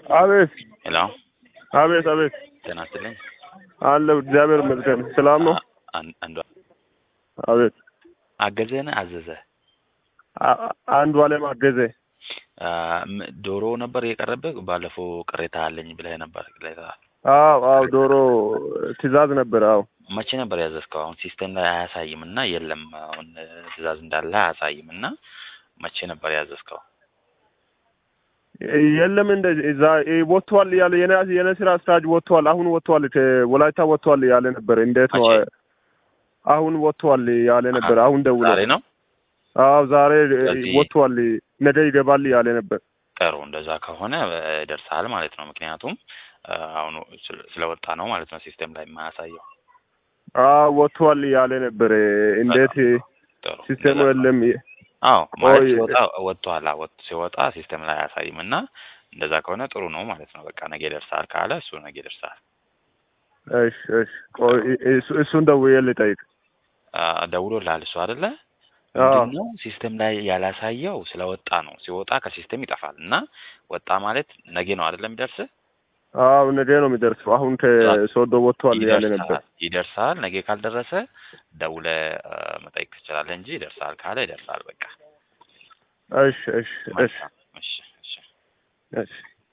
አቤት ሄሎ አቤት አቤት ጤና ይስጥልኝ። አለው እግዚአብሔር ይመስገን ሰላም ነው። አንዱ አቤት አገዘን አዘዘ አንዱ አለም አገዘ ዶሮ ነበር የቀረበ ባለፈው ቅሬታ አለኝ ብለህ ነበር። ቅሬታ አዎ ዶሮ ትእዛዝ ነበር። አዎ መቼ ነበር ያዘዝከው? አሁን ሲስተም ላይ አያሳይምና የለም አሁን ትእዛዝ እንዳለ አያሳይምና መቼ ነበር ያዘዝከው? የለም እንደዛ ወጥቷል ያለ የኔ ስራ አስራጅ ወጥቷል። አሁን ወጥቷል ወላይታ ወጥቷል ያለ ነበር። እንዴት ነው? አሁን ወጥቷል ያለ ነበር። አሁን ደውሎ ዛሬ ነው? አዎ ዛሬ ወጥቷል ነገ ይገባል ያለ ነበር። ጥሩ እንደዛ ከሆነ ደርሳል ማለት ነው። ምክንያቱም አሁን ስለወጣ ነው ማለት ነው ሲስተም ላይ የማያሳየው። ወጥቷል ያለ ነበር። እንዴት ሲስተሙ የለም? አዎ ማለት ሲወጣ ወጥቷል። ሲወጣ ሲስተም ላይ አያሳይምና እንደዛ ከሆነ ጥሩ ነው ማለት ነው። በቃ ነገ ደርሳል ካለ እሱ ነገ ደርሳል። እሺ እሱን ደውዬ ልጠይቅ። ደውሎልሃል እሱ አይደለ? ምንድነው ሲስተም ላይ ያላሳየው ስለወጣ ነው። ሲወጣ ከሲስተም ይጠፋል እና ወጣ ማለት ነገ ነው አይደለም የሚደርስ? አዎ ነገ ነው የሚደርሰው። አሁን ከሶዶ ወጥቷል ያለ ነበር። ይደርሳል። ነገ ካልደረሰ ደውለህ መጠየቅ ትችላለህ እንጂ ይደርሳል ካለ ይደርሳል በቃ። እሺ